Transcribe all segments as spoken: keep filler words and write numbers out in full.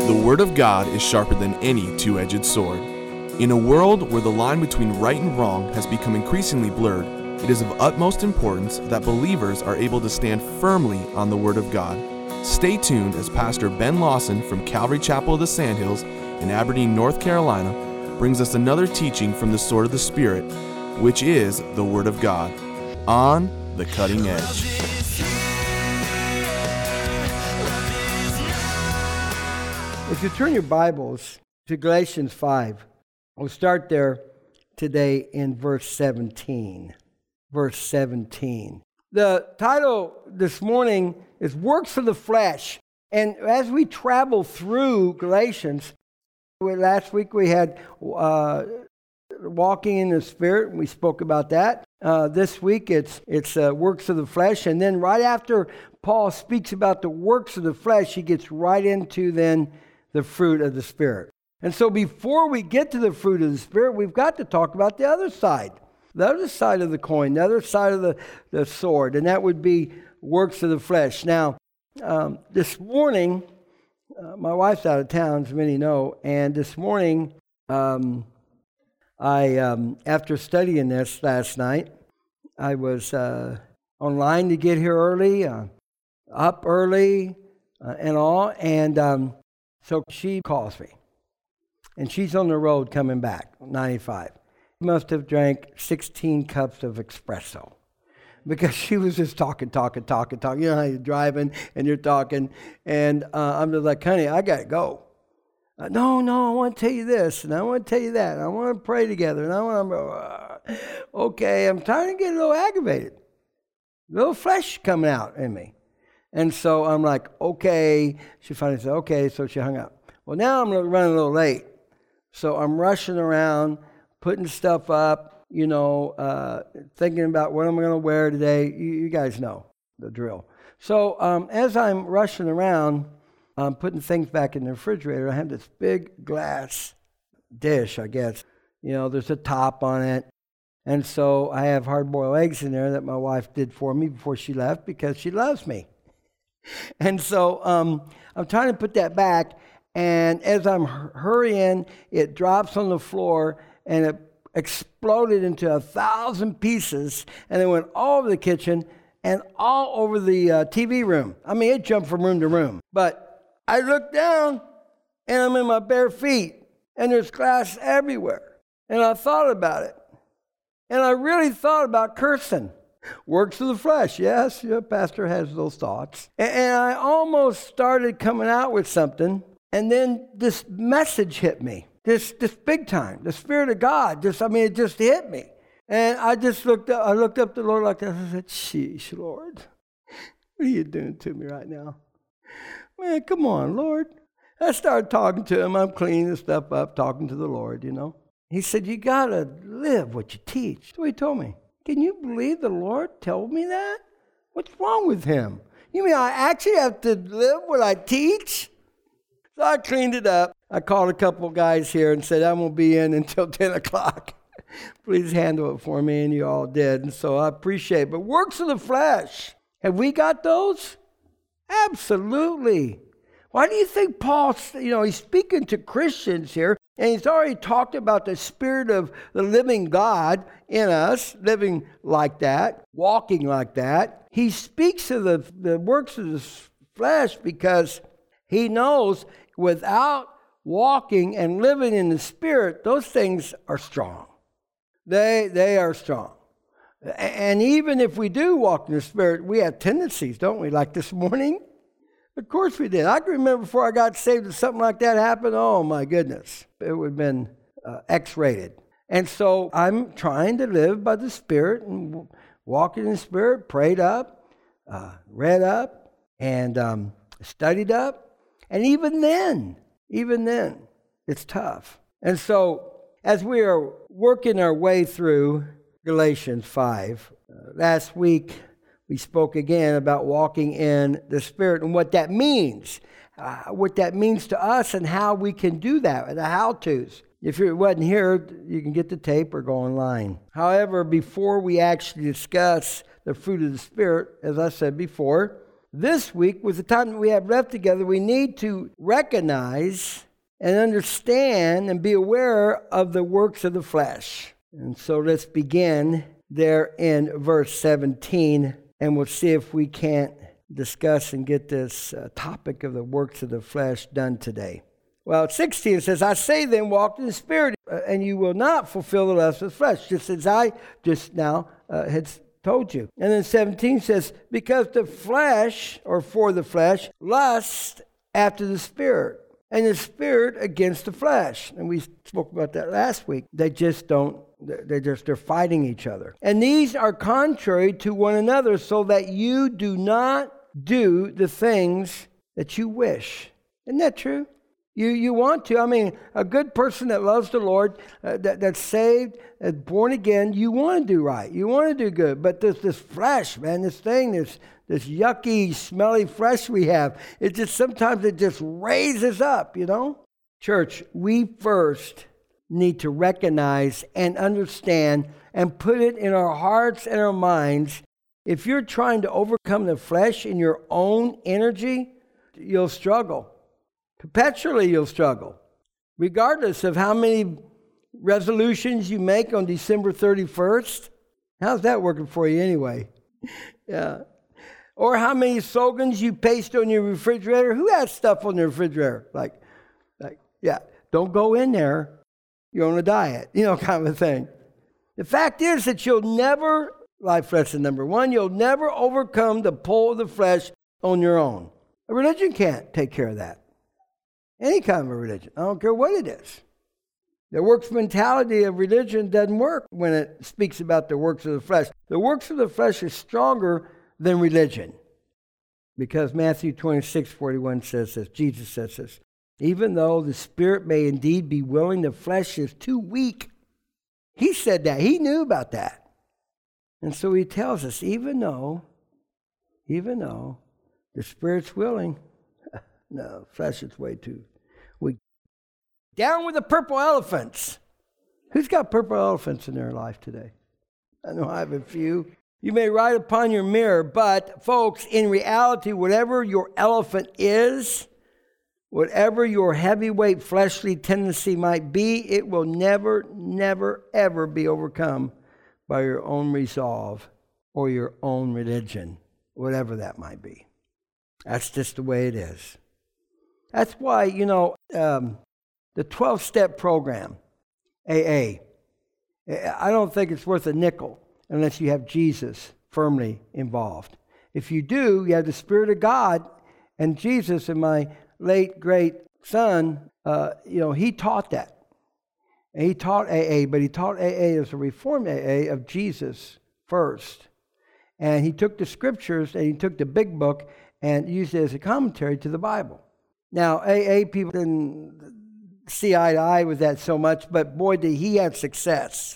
The Word of God is sharper than any two-edged sword. In a world where the line between right and wrong has become increasingly blurred, it is of utmost importance that believers are able to stand firmly on the Word of God. Stay tuned as Pastor Ben Lawson from Calvary Chapel of the Sandhills in Aberdeen, North Carolina, brings us another teaching from the sword of the Spirit, which is the Word of God, on the cutting edge. If you turn your Bibles to Galatians five, we'll start there today in verse seventeen. Verse seventeen. The title this morning is Works of the Flesh. And as we travel through Galatians, last week we had uh, walking in the Spirit, and we spoke about that. Uh, this week it's it's uh, works of the flesh. And then right after Paul speaks about the works of the flesh, he gets right into then the fruit of the Spirit. And so before we get to the fruit of the Spirit, we've got to talk about the other side. The other side of the coin, the other side of the, the sword, and that would be works of the flesh. Now, um, this morning, uh, my wife's out of town, as many know, and this morning, um, I, um, after studying this last night, I was uh, online to get here early, uh, up early, uh, and all, and um, so she calls me, and she's on the road coming back, ninety-five. She must have drank sixteen cups of espresso because she was just talking, talking, talking, talking. You know how you're driving and you're talking, and uh, I'm just like, honey, I got to go. Uh, no, no, I want to tell you this, and I want to tell you that, and I want to pray together, and I want to, uh, okay, I'm starting to get a little aggravated. A little flesh coming out in me. And so I'm like, okay. She finally said, okay, so she hung up. Well, now I'm running a little late. So I'm rushing around, putting stuff up, you know, uh, thinking about what I'm going to wear today. You, you guys know the drill. So um, as I'm rushing around, I'm putting things back in the refrigerator. I have this big glass dish, I guess. You know, there's a top on it. And so I have hard-boiled eggs in there that my wife did for me before she left because she loves me. And so um, I'm trying to put that back, and as I'm hurrying, it drops on the floor, and it exploded into a thousand pieces, and it went all over the kitchen and all over the uh, T V room. I mean, it jumped from room to room. But I looked down, and I'm in my bare feet, and there's glass everywhere. And I thought about it, and I really thought about cursing. Works of the flesh, yes, your pastor has those thoughts. And, and I almost started coming out with something, and then this message hit me, this this big time, the Spirit of God, just, I mean, it just hit me. And I just looked up, I looked up to the Lord like that, I said, sheesh, Lord, what are you doing to me right now? Man, come on, Lord. I started talking to him, I'm cleaning the stuff up, talking to the Lord, you know. He said, you got to live what you teach. So he told me. Can you believe the Lord told me that? What's wrong with him? You mean I actually have to live what I teach? So I cleaned it up. I called a couple guys here and said, I'm going to be in until ten o'clock. Please handle it for me, and you all did. And so I appreciate it. But works of the flesh, have we got those? Absolutely. Why do you think Paul, you know, he's speaking to Christians here, and he's already talked about the Spirit of the living God in us, living like that, walking like that. He speaks of the, the works of the flesh because he knows without walking and living in the Spirit, those things are strong. They, they are strong. And even if we do walk in the Spirit, we have tendencies, don't we? Like this morning. Of course we did. I can remember before I got saved, if something like that happened, oh my goodness, it would have been uh, X-rated. And so I'm trying to live by the Spirit and walk in the Spirit, prayed up, uh, read up, and um, studied up. And even then, even then, it's tough. And so as we are working our way through Galatians five, uh, last week, we spoke again about walking in the Spirit and what that means, uh, what that means to us and how we can do that, the how-tos. If you wasn't here, you can get the tape or go online. However, before we actually discuss the fruit of the Spirit, as I said before, this week, with the time that we have left together, we need to recognize and understand and be aware of the works of the flesh. And so let's begin there in verse seventeen, and we'll see if we can't discuss and get this uh, topic of the works of the flesh done today. Well, sixteen says, I say then, walk in the Spirit, uh, and you will not fulfill the lust of the flesh, just as I just now uh, had told you. And then seventeen says, because the flesh, or for the flesh, lusts after the Spirit, and the Spirit against the flesh. And we spoke about that last week. They just don't, they just, they're fighting each other. And these are contrary to one another, so that you do not do the things that you wish. Isn't that true? You you want to. I mean, a good person that loves the Lord, uh, that, that's saved, that's born again, you want to do right. You want to do good. But this this flesh, man, this thing, this this yucky, smelly flesh we have, it just sometimes it just raises up, you know? Church, we first need to recognize and understand and put it in our hearts and our minds. If you're trying to overcome the flesh in your own energy, you'll struggle. Perpetually you'll struggle, regardless of how many resolutions you make on December thirty-first. How's that working for you anyway? Yeah. Or how many slogans you paste on your refrigerator. Who has stuff on their refrigerator? Like, like, yeah, don't go in there. You're on a diet, you know, kind of a thing. The fact is that you'll never, life lesson number one, you'll never overcome the pull of the flesh on your own. A religion can't take care of that. Any kind of a religion. I don't care what it is. The works mentality of religion doesn't work when it speaks about the works of the flesh. The works of the flesh is stronger than religion. Because Matthew twenty-six forty-one says this, Jesus says this, even though the spirit may indeed be willing, the flesh is too weak. He said that. He knew about that. And so he tells us, even though, even though the spirit's willing, no, flesh is way too weak. Down with the purple elephants. Who's got purple elephants in their life today? I know I have a few. You may write upon your mirror, but folks, in reality, whatever your elephant is, whatever your heavyweight fleshly tendency might be, it will never, never, ever be overcome by your own resolve or your own religion, whatever that might be. That's just the way it is. That's why, you know, um, the twelve-step program, A A, I don't think it's worth a nickel unless you have Jesus firmly involved. If you do, you have the Spirit of God and Jesus. And my late, great son, uh, you know, he taught that. And he taught A A, but he taught A A as a Reformed A A of Jesus first. And he took the scriptures and he took the big book and used it as a commentary to the Bible. Now, A A people didn't see eye to eye with that so much, but boy, did he have success.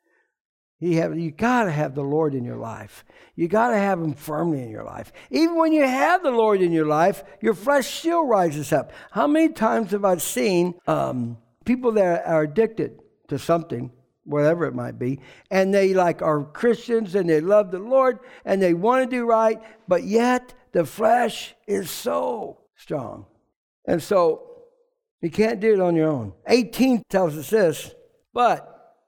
He have, you got to have the Lord in your life. You got to have him firmly in your life. Even when you have the Lord in your life, your flesh still rises up. How many times have I seen um, people that are addicted to something, whatever it might be, and they like are Christians and they love the Lord and they want to do right, but yet the flesh is so strong. And so you can't do it on your own. eighteen tells us this, but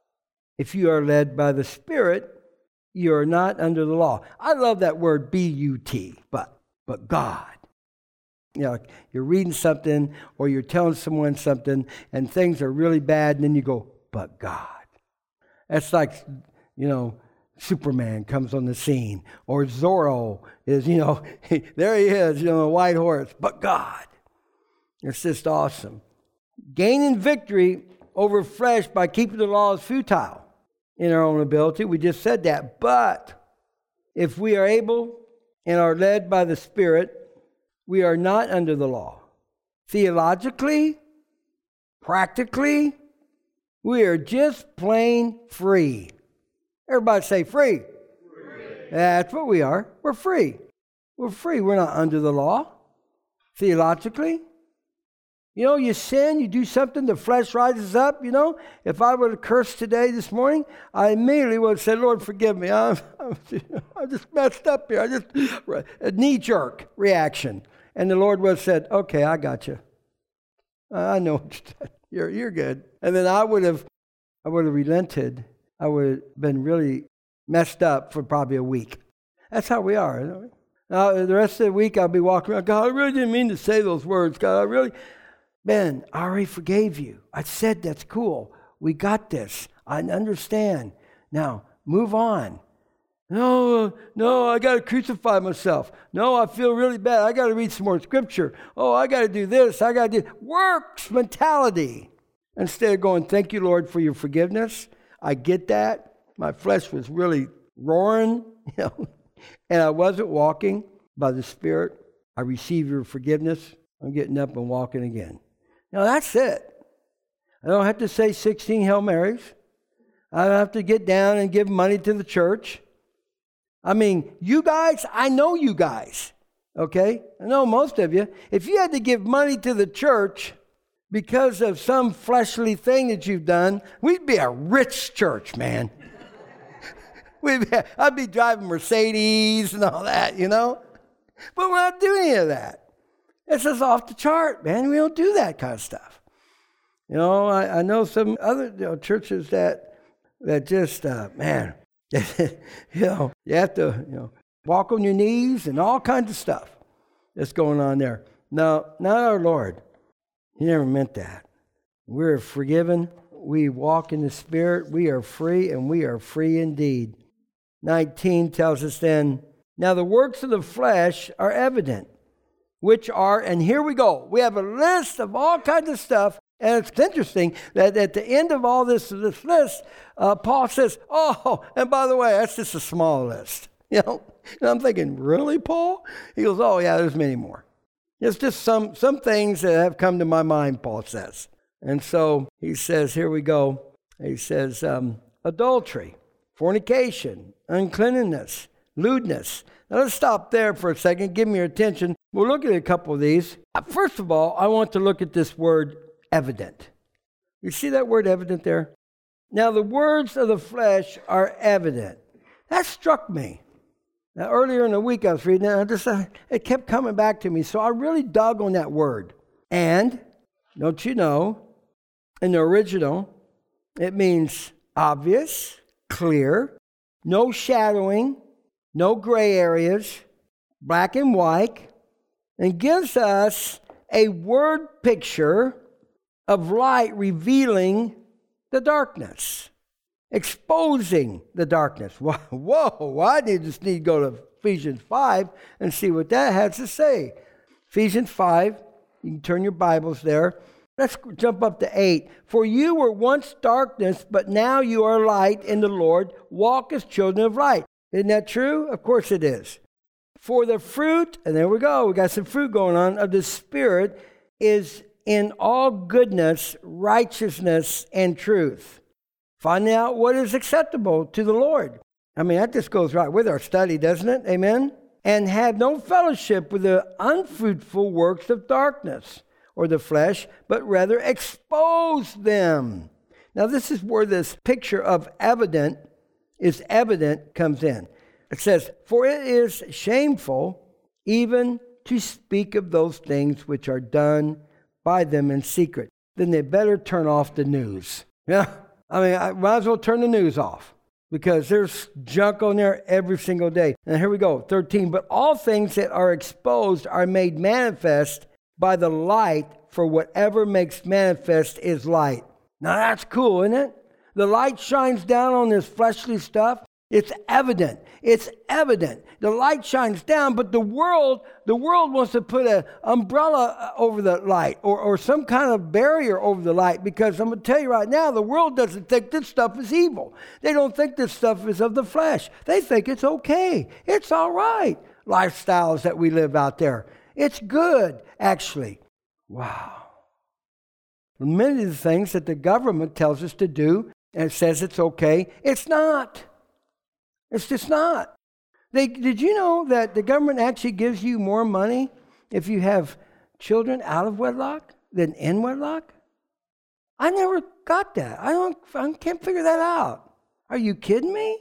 if you are led by the Spirit, you are not under the law. I love that word B U T, but, but God. You know, you're reading something or you're telling someone something and things are really bad and then you go, but God. That's like, you know, Superman comes on the scene or Zorro is, you know, there he is, you know, a white horse, but God. It's just awesome. Gaining victory over flesh by keeping the law is futile in our own ability. We just said that. But if we are able and are led by the Spirit, we are not under the law. Theologically, practically, we are just plain free. Everybody say free. Free. That's what we are. We're free. We're free. We're not under the law. Theologically, You know, you sin, you do something, the flesh rises up, you know. If I would have cursed today, this morning, I immediately would have said, Lord, forgive me. I'm, I'm, I just messed up here. I just, a knee-jerk reaction. And the Lord would have said, okay, I got you. I know you're, you're good. And then I would have, I would have relented. I would have been really messed up for probably a week. That's how we are. Isn't it? Now, the rest of the week, I'll be walking around, God, I really didn't mean to say those words. God, I really... Ben, I already forgave you. I said that's cool. We got this. I understand. Now, move on. No, no, I got to crucify myself. No, I feel really bad. I got to read some more scripture. Oh, I got to do this. I got to do works mentality. Instead of going, thank you, Lord, for your forgiveness. I get that. My flesh was really roaring, you know, and I wasn't walking by the Spirit. I receive your forgiveness. I'm getting up and walking again. Now, that's it. I don't have to say sixteen Hail Marys. I don't have to get down and give money to the church. I mean, you guys, I know you guys, okay? I know most of you. If you had to give money to the church because of some fleshly thing that you've done, we'd be a rich church, man. we'd be, I'd be driving Mercedes and all that, you know? But we're not doing any of that. It's just off the chart, man. We don't do that kind of stuff. You know, I, I know some other you know, churches that that just, uh, man, you know, you have to, you know, walk on your knees and all kinds of stuff that's going on there. No, not our Lord. He never meant that. We're forgiven. We walk in the Spirit. We are free, and we are free indeed. nineteen tells us then, now the works of the flesh are evident, which are, and here we go. We have a list of all kinds of stuff, and it's interesting that at the end of all this, this list, uh, Paul says, oh, and by the way, that's just a small list. You know, and I'm thinking, really, Paul? He goes, oh, yeah, there's many more. It's just some, some things that have come to my mind, Paul says. And so he says, here we go. He says, um, adultery, fornication, uncleanness, lewdness. Now let's stop there for a second. Give me your attention. We'll look at a couple of these. First of all, I want to look at this word evident. You see that word evident there? Now the words of the flesh are evident. That struck me. Now earlier in the week I was reading it, and I just, uh, it kept coming back to me. So I really dug on that word. And, don't you know, in the original, it means obvious, clear, no shadowing, no gray areas, black and white, and gives us a word picture of light revealing the darkness, exposing the darkness. Whoa, whoa, I need, just need to go to Ephesians five and see what that has to say. Ephesians five, you can turn your Bibles there. Let's jump up to eight. For you were once darkness, but now you are light in the Lord. Walk as children of light. Isn't that true? Of course it is. For the fruit, and there we go, we got some fruit going on, of the Spirit is in all goodness, righteousness, and truth. Finding out what is acceptable to the Lord. I mean, that just goes right with our study, doesn't it? Amen? And have no fellowship with the unfruitful works of darkness or the flesh, but rather expose them. Now, this is where this picture of evident is evident comes in. It says, for it is shameful even to speak of those things which are done by them in secret. Then they better turn off the news. Yeah, I mean, I might as well turn the news off because there's junk on there every single day. And here we go, thirteen. But all things that are exposed are made manifest by the light, for whatever makes manifest is light. Now that's cool, isn't it? The light shines down on this fleshly stuff. It's evident. It's evident. The light shines down, but the world, the world wants to put an umbrella over the light or, or some kind of barrier over the light, because I'm going to tell you right now, the world doesn't think this stuff is evil. They don't think this stuff is of the flesh. They think it's okay. It's all right. Lifestyles that we live out there. It's good, actually. Wow. Many of the things that the government tells us to do and it says it's okay, it's not. It's just not. They, did you know that the government actually gives you more money if you have children out of wedlock? than in wedlock? I never got that. I don't. I can't figure that out. Are you kidding me?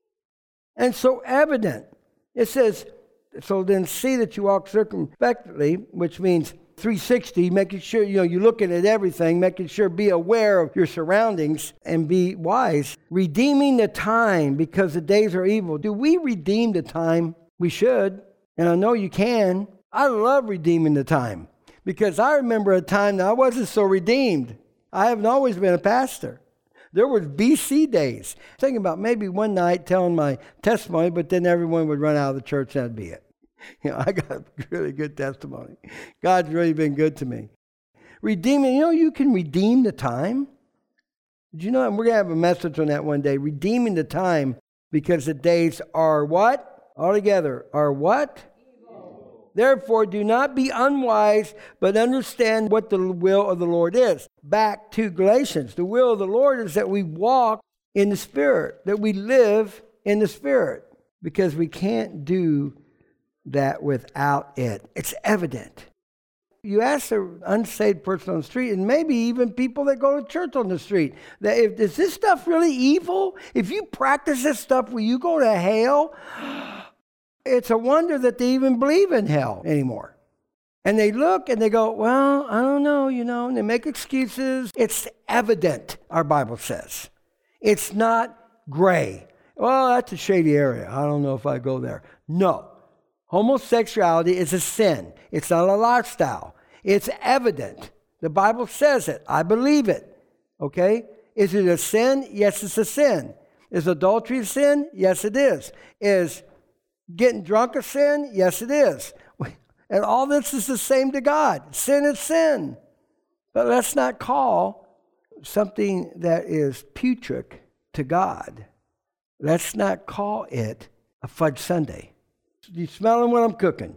And so evident. It says, so then see that you walk circumspectly, which means three sixty, making sure, you know, you're looking at everything, making sure, be aware of your surroundings and be wise. Redeeming the time because the days are evil. Do we redeem the time? We should. And I know you can. I love redeeming the time because I remember a time that I wasn't so redeemed. I haven't always been a pastor. There was B C days. Thinking about maybe one night telling my testimony, but then everyone would run out of the church and that'd be it. You know, I got a really good testimony. God's really been good to me. Redeeming, you know, you can redeem the time. Did you know? And we're going to have a message on that one day. Redeeming the time because the days are what? All together. Are what? Therefore, do not be unwise, but understand what the will of the Lord is. Back to Galatians. The will of the Lord is that we walk in the Spirit, that we live in the Spirit, because we can't do that without it. It's evident. You ask an unsaved person on the street, and maybe even people that go to church on the street, that if is this stuff really evil? If you practice this stuff, will you go to hell? It's a wonder that they even believe in hell anymore. And they look and they go, well, I don't know, you know, and they make excuses. It's evident, our Bible says. It's not gray. Well, that's a shady area. I don't know if I go there. No. Homosexuality is a sin. It's not a lifestyle. It's evident. The Bible says it. I believe it. Okay? Is it a sin? Yes, it's a sin. Is adultery a sin? Yes, it is. Is getting drunk a sin? Yes, it is. And all this is the same to God. Sin is sin. But let's not call something that is putrid to God. Let's not call it a fudge sundae. You smelling what I'm cooking?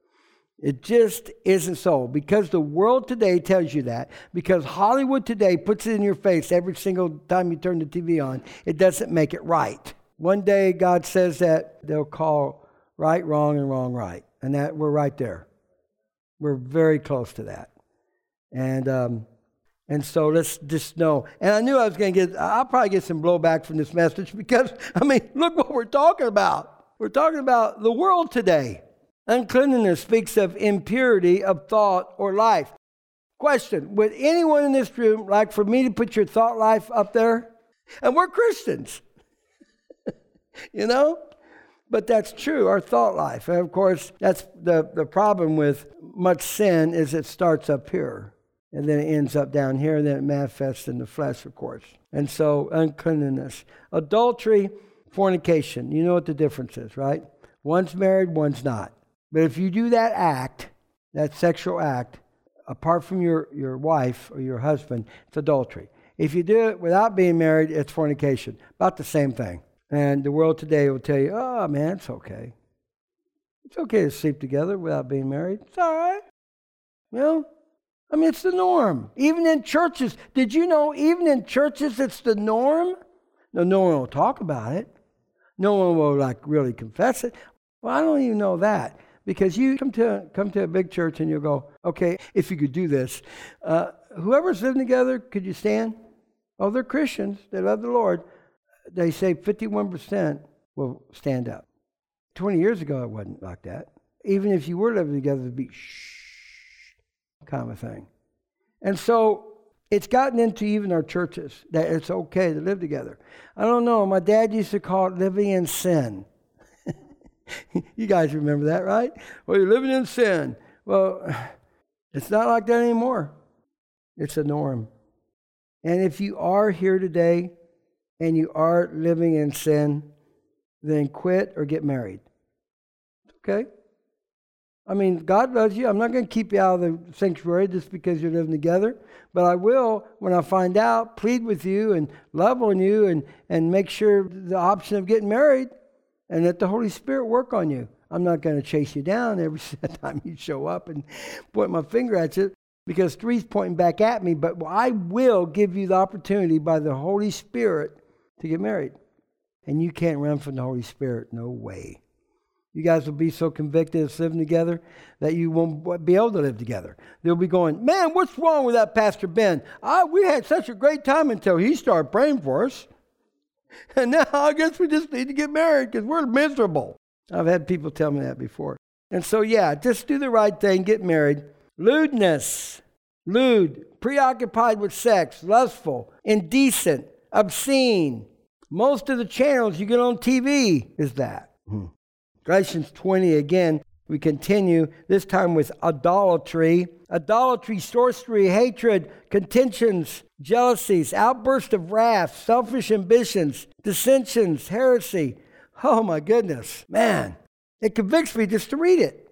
It just isn't so. Because the world today tells you that. Because Hollywood today puts it in your face every single time you turn the T V on. It doesn't make it right. One day God says that they'll call right, wrong, and wrong, right. And that we're right there. We're very close to that. And um, and so let's just know. And I knew I was going to get, I'll probably get some blowback from this message because, I mean, look what we're talking about. We're talking about the world today. Uncleanness speaks of impurity of thought or life. Question, would anyone in this room like for me to put your thought life up there? And we're Christians. You know? But that's true, our thought life. And of course, that's the, the problem with much sin is it starts up here. And then it ends up down here, and then it manifests in the flesh, of course. And so, uncleanness. Adultery, fornication. You know what the difference is, right? One's married, one's not. But if you do that act, that sexual act, apart from your, your wife or your husband, it's adultery. If you do it without being married, it's fornication. About the same thing. And the world today will tell you, oh, man, it's okay. It's okay to sleep together without being married. It's all right. You know? I mean, it's the norm. Even in churches. Did you know even in churches it's the norm? No, no one will talk about it. No one will, like, really confess it. Well, I don't even know that. Because you come to come to a big church and you'll go, okay, if you could do this. Uh, whoever's living together, could you stand? Oh, they're Christians. They love the Lord. They say fifty-one percent will stand up. twenty years ago, it wasn't like that. Even if you were living together, it'd be shh kind of thing. And so it's gotten into even our churches that it's okay to live together. I don't know. My dad used to call it living in sin. You guys remember that, right? Well, you're living in sin. Well, it's not like that anymore. It's a norm. And if you are here today and you are living in sin, then quit or get married. Okay? I mean, God loves you. I'm not going to keep you out of the sanctuary just because you're living together. But I will, when I find out, plead with you and love on you and, and make sure the option of getting married and let the Holy Spirit work on you. I'm not going to chase you down every time you show up and point my finger at you because three's pointing back at me. But I will give you the opportunity by the Holy Spirit to get married. And you can't run from the Holy Spirit. No way. You guys will be so convicted of living together that you won't be able to live together. They'll be going, man, what's wrong with that Pastor Ben? I, we had such a great time until he started praying for us. And now I guess we just need to get married because we're miserable. I've had people tell me that before. And so, yeah, just do the right thing, get married. Lewdness, lewd, preoccupied with sex, lustful, indecent, obscene. Most of the channels you get on T V is that. Hmm. Galatians twenty again, we continue, this time with idolatry. Idolatry, sorcery, hatred, contentions, jealousies, outbursts of wrath, selfish ambitions, dissensions, heresy. Oh my goodness, man, it convicts me just to read it.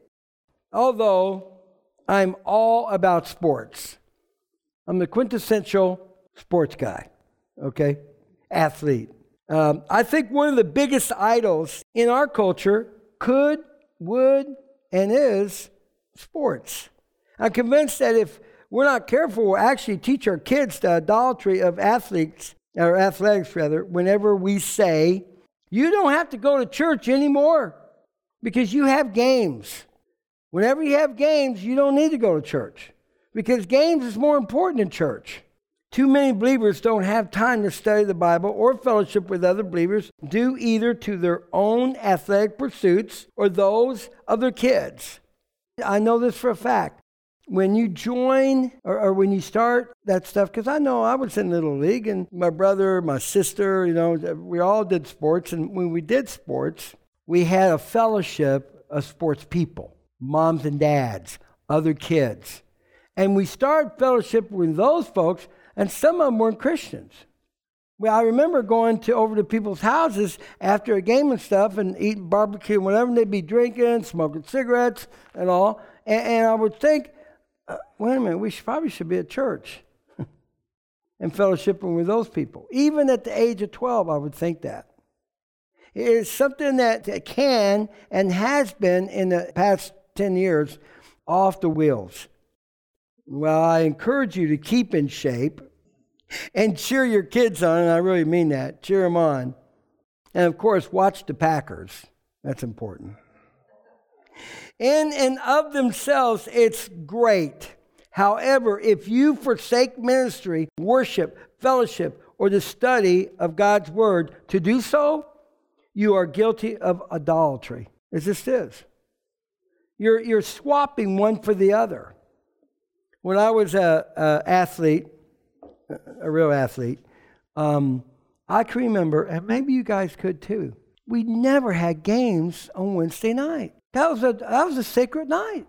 Although I'm all about sports. I'm the quintessential sports guy, okay? Athlete. Um, I think one of the biggest idols in our culture could, would, and is sports. I'm convinced that if we're not careful, we'll actually teach our kids the idolatry of athletes, or athletics rather, whenever we say, you don't have to go to church anymore because you have games. Whenever you have games, you don't need to go to church because games is more important than church. Too many believers don't have time to study the Bible or fellowship with other believers due either to their own athletic pursuits or those of their kids. I know this for a fact. When you join or, or when you start that stuff, because I know I was in Little League and my brother, my sister, you know, we all did sports. And when we did sports, we had a fellowship of sports people, moms and dads, other kids. And we started fellowship with those folks. And some of them weren't Christians. Well, I remember going to over to people's houses after a game and stuff and eating barbecue and whatever, and they'd be drinking, smoking cigarettes and all. And, and I would think, uh, wait a minute, we should, probably should be at church and fellowshipping with those people. Even at the age of twelve, I would think that. It's something that can and has been in the past ten years off the wheels. Well, I encourage you to keep in shape and cheer your kids on, and I really mean that. Cheer them on. And, of course, watch the Packers. That's important. In and of themselves, it's great. However, if you forsake ministry, worship, fellowship, or the study of God's Word to do so, you are guilty of idolatry. It just is. You're, you're swapping one for the other. When I was a, a athlete, a real athlete, um, I can remember, and maybe you guys could too, we never had games on Wednesday night. That was a that was a sacred night.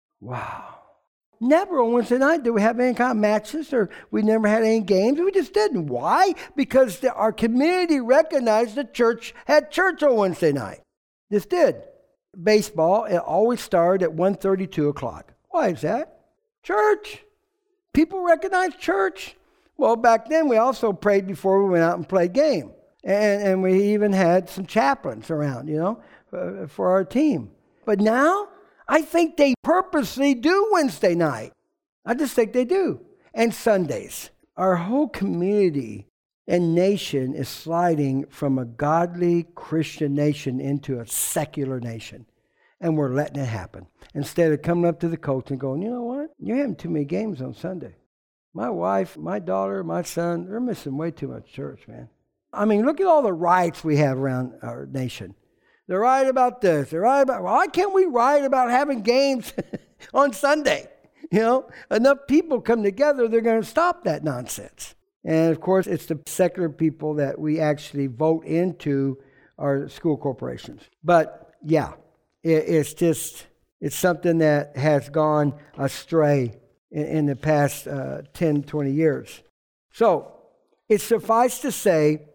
Wow. Never on Wednesday night did we have any kind of matches, or we never had any games. We just didn't. Why? Because the, our community recognized the church had church on Wednesday night. Just did. Baseball, it always started at one thirty, two o'clock. Why is that? Church. People recognize church. Well, back then we also prayed before we went out and played game. And, and we even had some chaplains around, you know, uh, for our team. But now, I think they purposely do Wednesday night. I just think they do. And Sundays. Our whole community and nation is sliding from a godly Christian nation into a secular nation. And we're letting it happen. Instead of coming up to the coach and going, you know what? You're having too many games on Sunday. My wife, my daughter, my son, they're missing way too much church, man. I mean, look at all the riots we have around our nation. They're right about this. They're right about, why can't we riot about having games on Sunday? You know, enough people come together, they're going to stop that nonsense. And, of course, it's the secular people that we actually vote into our school corporations. But, yeah. It's just, it's something that has gone astray in, in the past uh, ten, twenty years. So, it suffices to say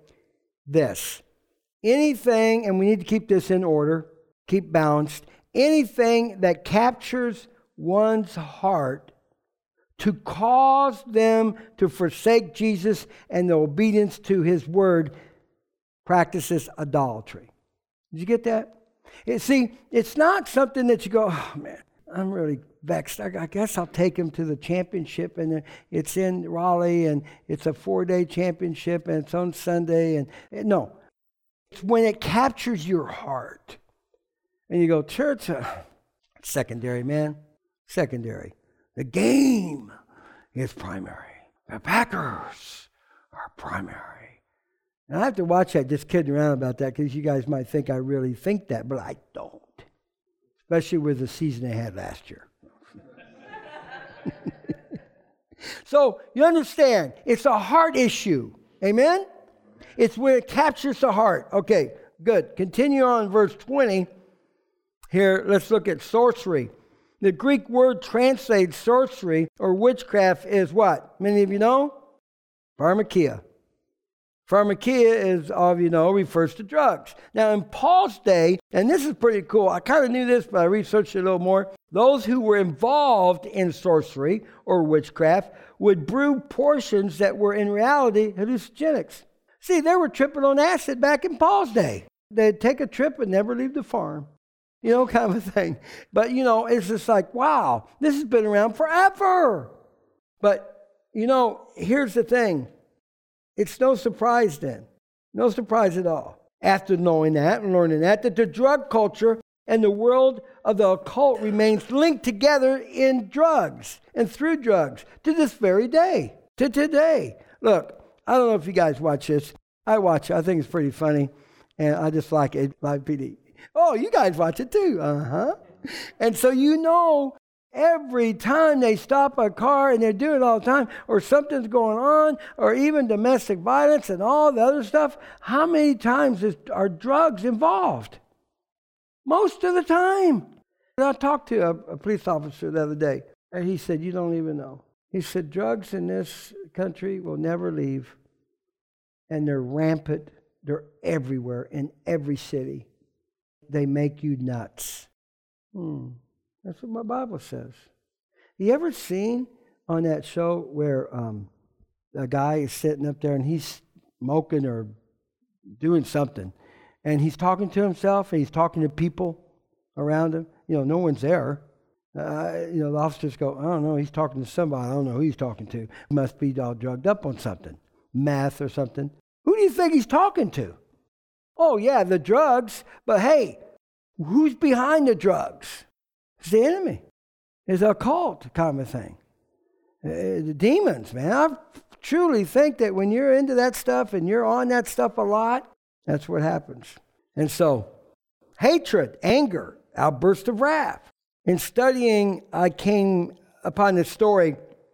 this. Anything, and we need to keep this in order, keep balanced, anything that captures one's heart to cause them to forsake Jesus and the obedience to His Word practices idolatry. Did you get that? It, see, it's not something that you go, oh man, I'm really vexed. I, I guess I'll take him to the championship, and it's in Raleigh, and it's a four-day championship, and it's on Sunday. And, and no, it's when it captures your heart And you go, church, uh, secondary, man. Secondary. The game is primary. The Packers are primary. And I have to watch that, just kidding around about that, because you guys might think I really think that, but I don't. Especially with the season they had last year. So, you understand, it's a heart issue. Amen? It's where it captures the heart. Okay, good. Continue on verse twenty. Here, let's look at sorcery. The Greek word translated sorcery or witchcraft is what? Many of you know? Pharmakia. Pharmakia, as all of you know, refers to drugs. Now, in Paul's day, and this is pretty cool, I kind of knew this, but I researched it a little more. Those who were involved in sorcery or witchcraft would brew portions that were in reality hallucinogenics. See, they were tripping on acid back in Paul's day. They'd take a trip and never leave the farm. You know, kind of a thing. But, you know, it's just like, wow, this has been around forever. But, you know, here's the thing. It's no surprise then. No surprise at all. After knowing that and learning that, that the drug culture and the world of the occult remains linked together in drugs and through drugs to this very day, to today. Look, I don't know if you guys watch this. I watch it. I think it's pretty funny. And I just like it. Live P D. Oh, you guys watch it too. Uh-huh. And so you know, every time they stop a car, and they do it all the time, or something's going on, or even domestic violence and all the other stuff, how many times is, are drugs involved? Most of the time. And I talked to a, a police officer the other day, and he said, you don't even know. He said, drugs in this country will never leave, and they're rampant. They're everywhere, in every city. They make you nuts. Hmm. That's what my Bible says. You ever seen on that show where um, a guy is sitting up there and he's smoking or doing something, and he's talking to himself and he's talking to people around him? You know, no one's there. Uh, you know, the officers go, I don't know, he's talking to somebody. I don't know who he's talking to. He must be all drugged up on something, meth or something. Who do you think he's talking to? Oh, yeah, the drugs. But hey, who's behind the drugs? It's the enemy. It's a cult kind of thing. Uh, the demons, man. I truly think that when you're into that stuff and you're on that stuff a lot, that's what happens. And so, hatred, anger, outburst of wrath. In studying, I came upon this story.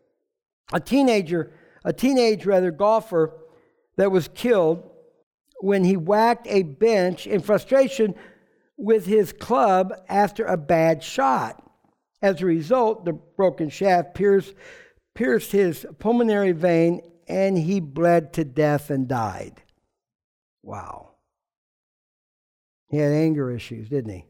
A teenager, a teenage rather, golfer that was killed when he whacked a bench in frustration with his club after a bad shot. As a result, the broken shaft pierced, pierced his pulmonary vein, and he bled to death and died. Wow. He had anger issues, didn't he?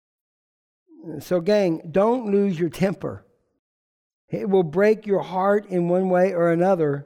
So, gang, don't lose your temper. It will break your heart in one way or another.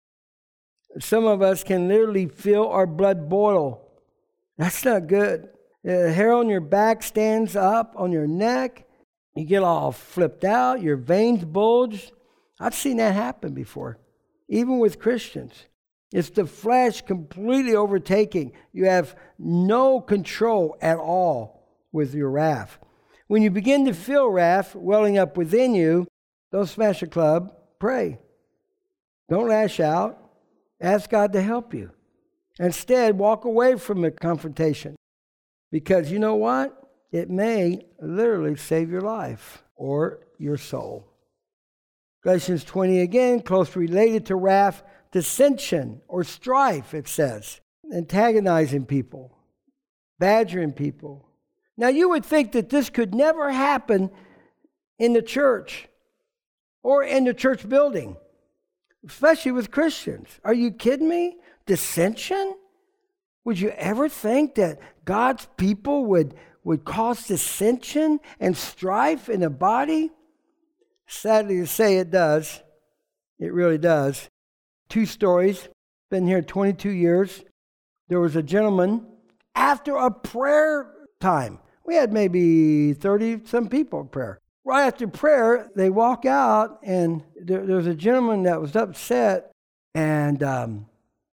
Some of us can literally feel our blood boil. That's not good. The hair on your back stands up on your neck. You get all flipped out. Your veins bulge. I've seen that happen before, even with Christians. It's the flesh completely overtaking. You have no control at all with your wrath. When you begin to feel wrath welling up within you, don't smash a club. Pray. Don't lash out. Ask God to help you. Instead, walk away from the confrontation. Because you know what? It may literally save your life or your soul. Galatians twenty again, closely related to wrath, dissension or strife, it says. Antagonizing people, badgering people. Now you would think that this could never happen in the church or in the church building, especially with Christians. Are you kidding me? Dissension? Would you ever think that God's people would, would cause dissension and strife in the body? Sadly to say, it does. It really does. Two stories. Been here twenty-two years. There was a gentleman, after a prayer time, we had maybe thirty-some people in prayer. Right after prayer, they walk out, and there, there was a gentleman that was upset, and um,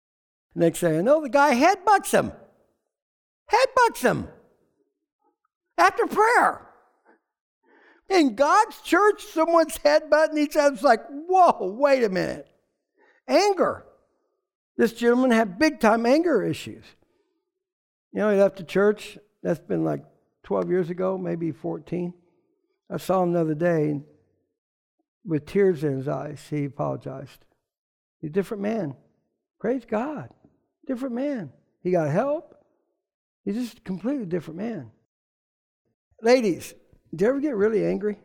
next thing I know, the guy headbutts him. Headbutts him. after prayer. In God's church, someone's headbutting each other. It's like, whoa, wait a minute. Anger. This gentleman had big-time anger issues. You know, he left the church. That's been like twelve years ago, maybe fourteen. I saw him the other day, and with tears in his eyes, he apologized. He's a different man. Praise God. Different man. He got help. He's just a completely different man. Ladies, do you ever get really angry?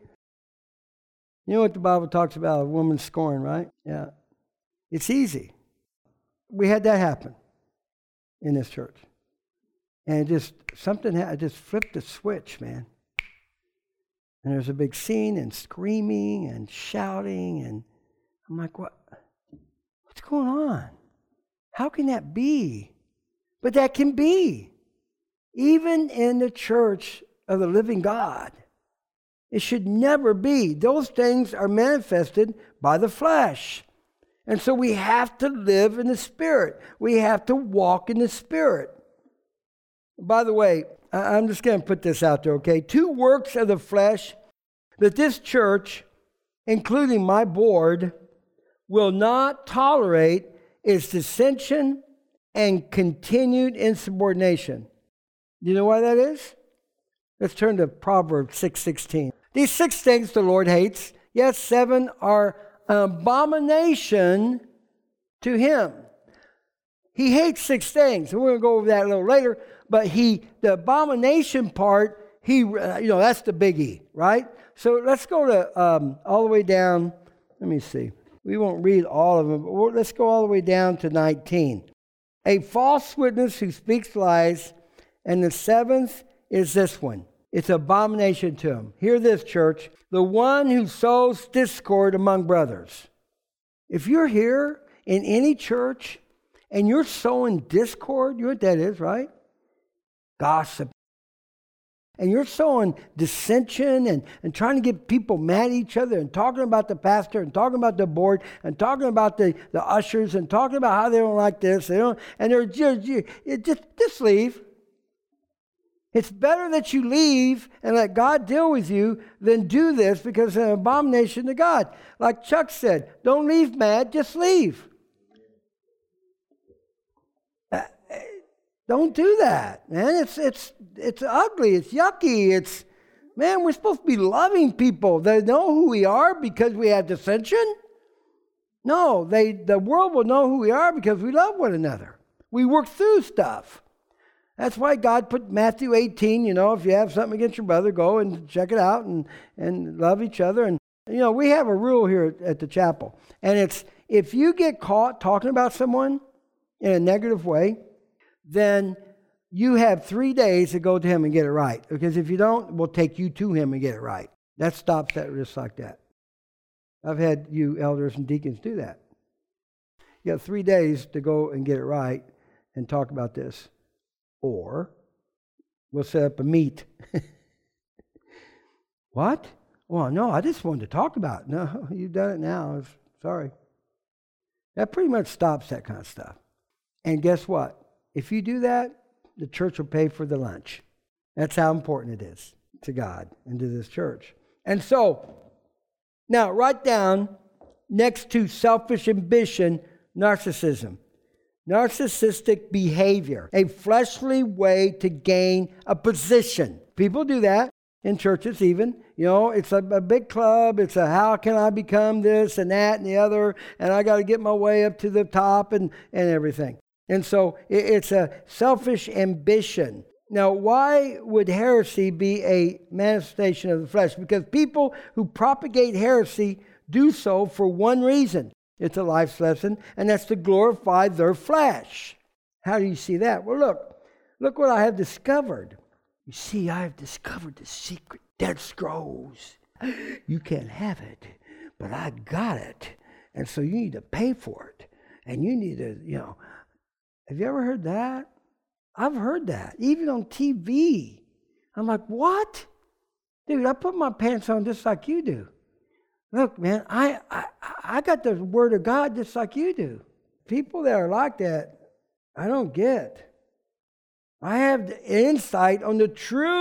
You know what the Bible talks about, a woman scorn, right? Yeah. It's easy. We had that happen in this church. And it just, something, I just flipped a switch, man. And there's a big scene and screaming and shouting. And I'm like, what? What's going on? How can that be? But that can be. Even in the church of the living God. It should never be. Those things are manifested by the flesh. And so we have to live in the Spirit. We have to walk in the Spirit. By the way, I'm just going to put this out there, okay? Two works of the flesh that this church, including my board, will not tolerate is dissension and continued insubordination. Do you know why that is? Let's turn to Proverbs six sixteen. These six things the Lord hates, yes, seven are abomination to him. He hates six things. And we're going to go over that a little later. But he, the abomination part, he, you know, that's the biggie, right? So let's go to um, all the way down. Let me see. We won't read all of them, but let's go all the way down to nineteen. A false witness who speaks lies, and the seventh is this one. It's abomination to him. Hear this, church. The one who sows discord among brothers. If you're here in any church and you're sowing discord, you know what that is, right? Gossip. And you're sowing dissension and, and trying to get people mad at each other and talking about the pastor and talking about the board and talking about the, the ushers and talking about how they don't like this. They don't, and they're just, you, just, just leave. It's better that you leave and let God deal with you than do this because it's an abomination to God. Like Chuck said, don't leave mad, just leave. Uh, don't do that, man. It's it's it's ugly. It's yucky. It's, man, we're supposed to be loving people. They know who we are because we have dissension. No, they the world will know who we are because we love one another. We work through stuff. That's why God put Matthew eighteen, you know, if you have something against your brother, go and check it out and, and love each other. And, you know, we have a rule here at, at the chapel. And it's, if you get caught talking about someone in a negative way, then you have three days to go to him and get it right. Because if you don't, we'll take you to him and get it right. That stops that just like that. I've had you elders and deacons do that. You have three days to go and get it right and talk about this. Or we'll set up a meet. What? Well, no, I just wanted to talk about it. No, you've done it now. Sorry. That pretty much stops that kind of stuff. And guess what? If you do that, the church will pay for the lunch. That's how important it is to God and to this church. And so, now write down next to selfish ambition, narcissism. Narcissistic behavior, a fleshly way to gain a position. People do that in churches even. You know, it's a, a big club. It's a how can I become this and that and the other, and I got to get my way up to the top and, and everything. And so it, it's a selfish ambition. Now, why would heresy be a manifestation of the flesh? Because people who propagate heresy do so for one reason. It's a life lesson, and that's to glorify their flesh. How do you see that? Well, look. Look what I have discovered. You see, I have discovered the secret Dead Scrolls. You can't have it, but I got it. And so you need to pay for it. And you need to, you know. Have you ever heard that? I've heard that, even on T V. I'm like, what? Dude, I put my pants on just like you do. Look, man, I, I I got the Word of God just like you do. People that are like that, I don't get. I have the insight on the true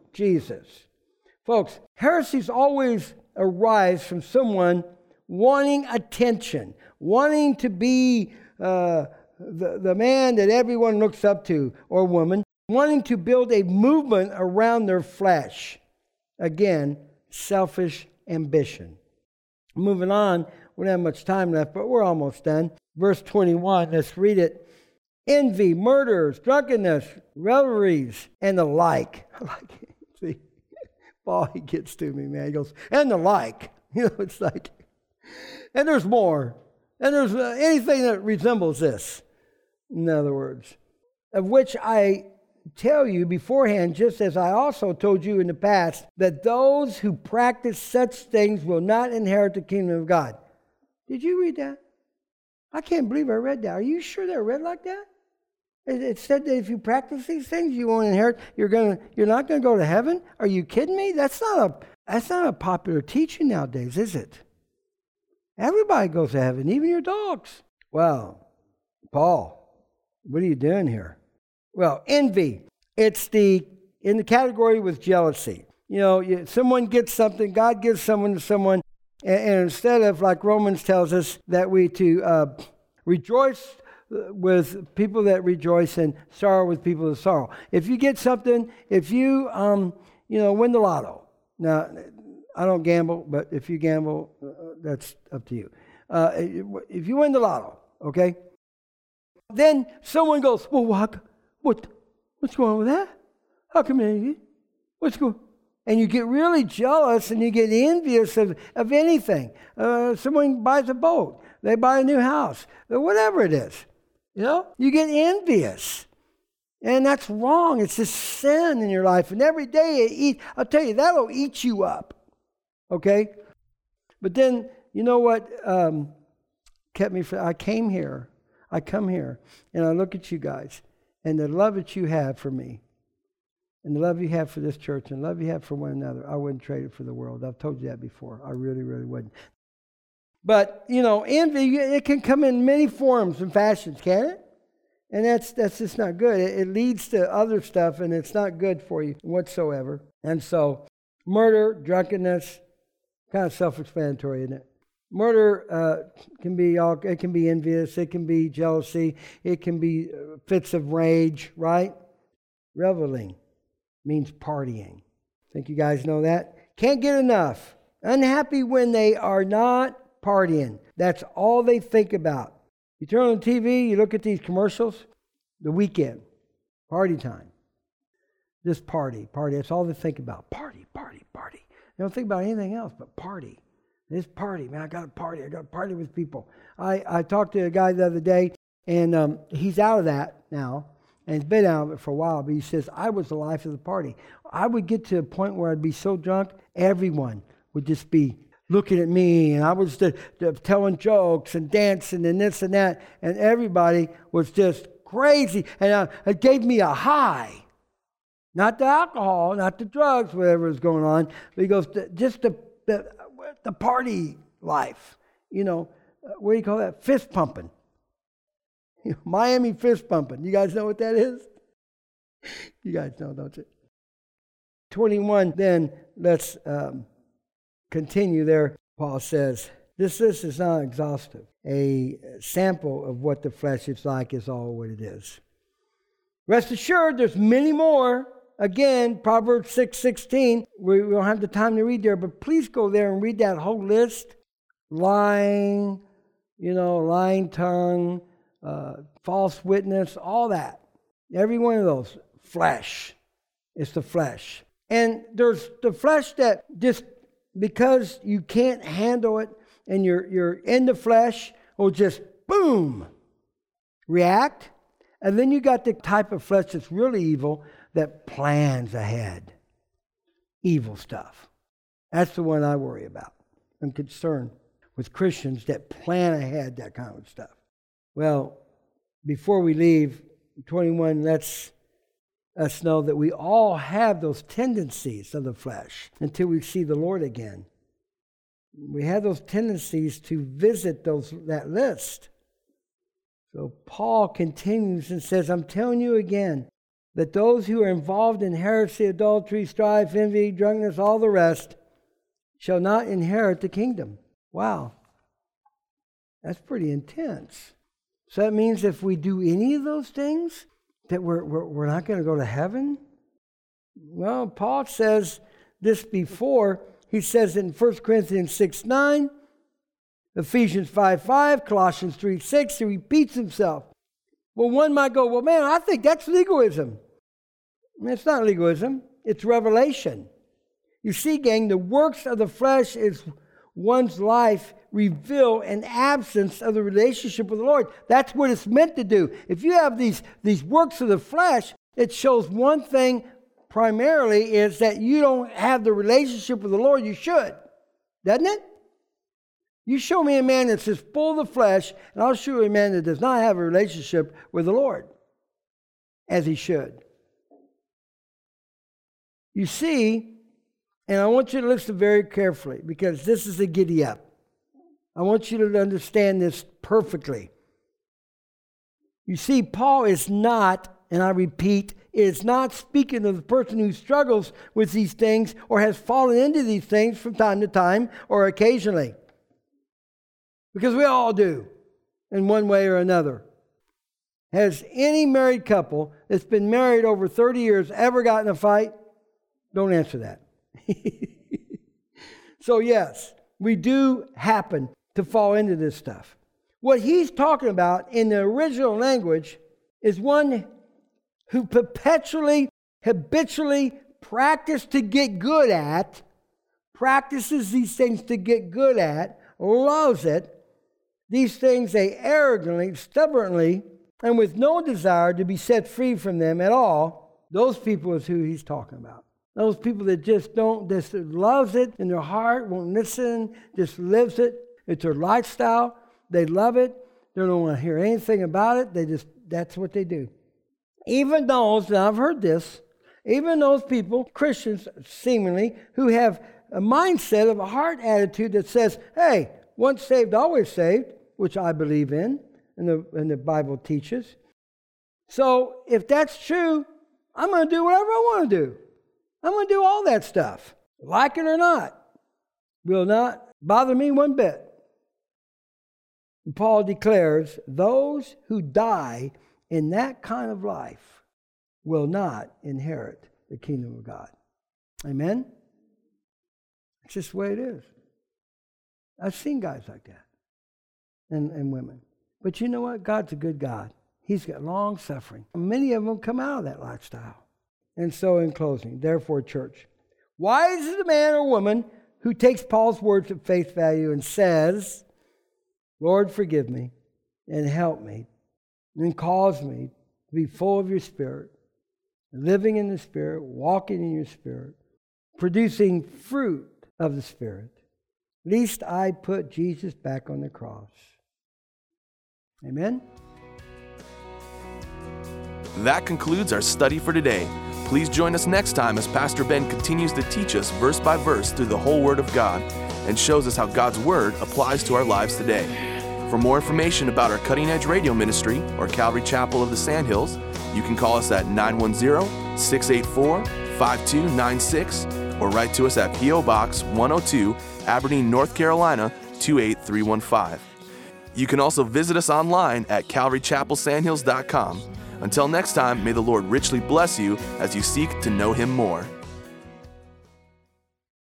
Jesus. Folks, heresies always arise from someone wanting attention, wanting to be uh, the, the man that everyone looks up to, or woman, wanting to build a movement around their flesh. Again, selfish ambition. Moving on, we don't have much time left, but we're almost done. Verse twenty-one, let's read it. Envy, murders, drunkenness, revelries, and the like. I like it. See, Paul, he gets to me, man. He goes, and the like. You know, it's like, and there's more. And there's uh, anything that resembles this. In other words, of which I tell you beforehand, just as I also told you in the past, that those who practice such things will not inherit the kingdom of God. Did you read that? I can't believe I read that. Are you sure they're read like that? It, it said that if you practice these things, you won't inherit. You're gonna. You're not going to go to heaven. Are you kidding me? That's not a. That's not a popular teaching nowadays, is it? Everybody goes to heaven, even your dogs. Well, Paul, what are you doing here? Well, envy. It's the in the category with jealousy. You know, you, someone gets something. God gives someone to someone. And instead of, like Romans tells us, that we to uh, rejoice with people that rejoice and sorrow with people that sorrow. If you get something, if you, um, you know, win the lotto. Now, I don't gamble, but if you gamble, uh, that's up to you. Uh, if you win the lotto, okay, then someone goes, well, what, what, what's going on with that? How come you, what's going on? And you get really jealous and you get envious of, of anything. Uh, someone buys a boat. They buy a new house. Whatever it is. You know? You get envious. And that's wrong. It's a sin in your life. And every day it eat, I'll tell you, that'll eat you up. Okay? But then, you know what um, kept me from, I came here. I come here. And I look at you guys. And the love that you have for me. And the love you have for this church and the love you have for one another, I wouldn't trade it for the world. I've told you that before. I really, really wouldn't. But, you know, envy, it can come in many forms and fashions, can it? And that's that's just not good. It, it leads to other stuff, and it's not good for you whatsoever. And so, murder, drunkenness, kind of self-explanatory, isn't it? Murder uh, can be all. It can be envious. It can be jealousy. It can be fits of rage, right? Reveling means partying. Think you guys know that? Can't get enough. Unhappy when they are not partying. That's all they think about. You turn on the T V, you look at these commercials, the weekend, party time. Just party, party. That's all they think about. Party, party, party. They don't think about anything else but party. This party, man, I got to party. I got to party with people. I, I talked to a guy the other day, and um, he's out of that now. And he's been out of it for a while, but he says, I was the life of the party. I would get to a point where I'd be so drunk, everyone would just be looking at me, and I was the, the, telling jokes and dancing and this and that, and everybody was just crazy. And uh, it gave me a high. Not the alcohol, not the drugs, whatever was going on. But he goes, just the, the, the party life. You know, what do you call that? Fist pumping. Miami fist pumping. You guys know what that is? You guys know, don't you? twenty-one, then let's um, continue there. Paul says, this list is not exhaustive. A sample of what the flesh is like is all what it is. Rest assured, there's many more. Again, Proverbs six sixteen. We don't have the time to read there, but please go there and read that whole list. Lying, you know, lying tongue, Uh, false witness, all that. Every one of those. Flesh. It's the flesh. And there's the flesh that just because you can't handle it and you're you're in the flesh will just boom react. And then you got the type of flesh that's really evil that plans ahead. Evil stuff. That's the one I worry about. I'm concerned with Christians that plan ahead that kind of stuff. Well, before we leave, twenty-one lets us know that we all have those tendencies of the flesh until we see the Lord again. We have those tendencies to visit those that list. So Paul continues and says, I'm telling you again that those who are involved in heresy, adultery, strife, envy, drunkenness, all the rest, shall not inherit the kingdom. Wow. That's pretty intense. So that means if we do any of those things, that we're, we're, we're not going to go to heaven? Well, Paul says this before. He says in First Corinthians six nine, Ephesians five five, Colossians three six, he repeats himself. Well, one might go, well, man, I think that's legalism. It's not legalism. It's revelation. You see, gang, the works of the flesh is one's life reveal an absence of the relationship with the Lord. That's what it's meant to do. If you have these, these works of the flesh, it shows one thing primarily is that you don't have the relationship with the Lord you should. Doesn't it? You show me a man that's just full of the flesh, and I'll show you a man that does not have a relationship with the Lord as he should. You see, and I want you to listen very carefully because this is a giddy up. I want you to understand this perfectly. You see, Paul is not, and I repeat, is not speaking of the person who struggles with these things or has fallen into these things from time to time or occasionally. Because we all do, in one way or another. Has any married couple that's been married over thirty years ever gotten in a fight? Don't answer that. So yes, we do happen to fall into this stuff. What he's talking about in the original language is one who perpetually, habitually practices to get good at, practices these things to get good at, loves it. These things they arrogantly, stubbornly, and with no desire to be set free from them at all. Those people is who he's talking about. Those people that just don't, just loves it in their heart, won't listen, just lives it. It's their lifestyle. They love it. They don't want to hear anything about it. They just, that's what they do. Even those, and I've heard this, even those people, Christians seemingly, who have a mindset of a heart attitude that says, hey, once saved, always saved, which I believe in, and the, and the Bible teaches. So if that's true, I'm going to do whatever I want to do. I'm going to do all that stuff, like it or not. Will not bother me one bit. Paul declares, those who die in that kind of life will not inherit the kingdom of God. Amen? It's just the way it is. I've seen guys like that, and, and women. But you know what? God's a good God. He's got long suffering. Many of them come out of that lifestyle. And so in closing, therefore, church, wise is the man or woman who takes Paul's words at face value and says, Lord, forgive me and help me and cause me to be full of your Spirit, living in the Spirit, walking in your Spirit, producing fruit of the Spirit, lest I put Jesus back on the cross. Amen? That concludes our study for today. Please join us next time as Pastor Ben continues to teach us verse by verse through the whole Word of God and shows us how God's Word applies to our lives today. For more information about our Cutting Edge Radio Ministry or Calvary Chapel of the Sandhills, you can call us at nine one zero, six eight four, five two nine six or write to us at P O Box one oh two, Aberdeen, North Carolina two eight three one five. You can also visit us online at calvary chapel sandhills dot com. Until next time, may the Lord richly bless you as you seek to know Him more.